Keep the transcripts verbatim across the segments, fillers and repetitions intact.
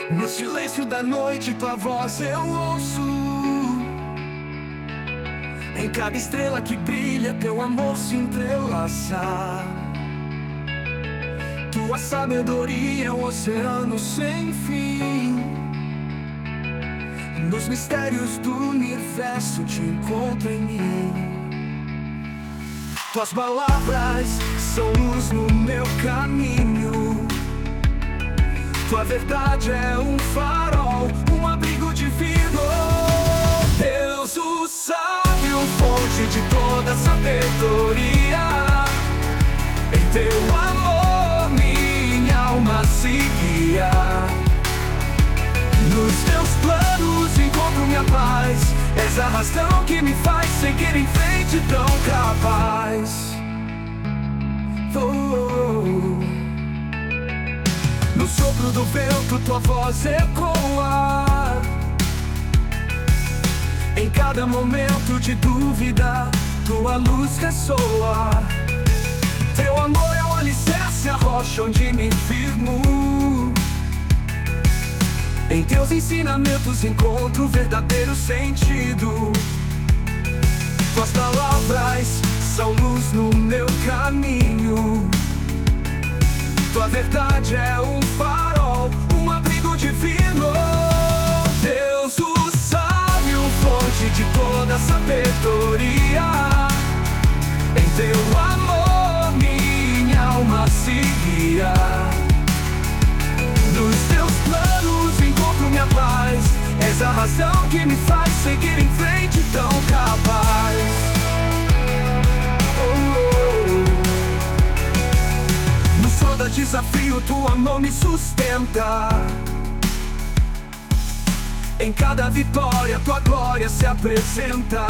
No silêncio da noite tua voz eu ouço. Em cada estrela que brilha teu amor se entrelaça. Tua sabedoria é um oceano sem fim. Nos mistérios do universo te encontro em mim. Tuas palavras são luz no meu caminho. Tua verdade é um farol, um abrigo divino. Deus, o sábio, fonte de toda sabedoria. Em teu amor minha alma se guia. Nos teus planos encontro minha paz. És a razão que me faz seguir em frente tão capaz. Oh. No sopro do vento tua voz ecoa. Em cada momento de dúvida tua luz ressoa. Teu amor é o alicerce, a rocha onde me firmo. Em teus ensinamentos encontro verdadeiro sentido. Tuas palavras são luz no meu caminho. Tua verdade é um farol, um abrigo divino. Deus, o sábio, fonte de toda sabedoria. Em teu amor minha alma se guia. Nos teus planos encontro minha paz. És a razão que me faz seguir em frente tão capaz. Todo desafio tua mão me sustenta. Em cada vitória tua glória se apresenta.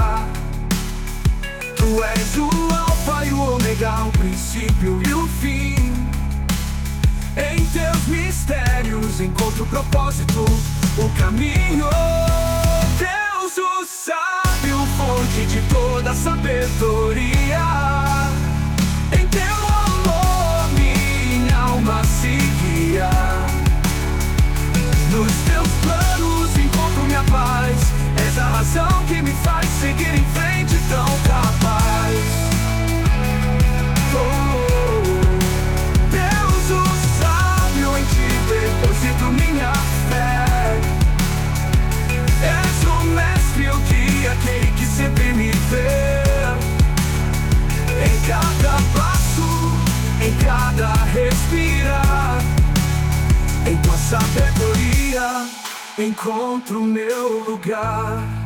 Tu és o alfa e o ômega, o princípio e o fim. Em teus mistérios encontro o propósito, o caminho. Deus, o sábio, fonte de toda sabedoria. Em teu alma se guia. Nos teus planos encontro minha paz. És a razão que me faz seguir em frente tão capaz. Oh, Deus, o sábio, em ti deposito minha fé. És o mestre, o guia, aquele que sempre me vê. Em cada passo, em cada respirar, em tua sabedoria encontro meu lugar.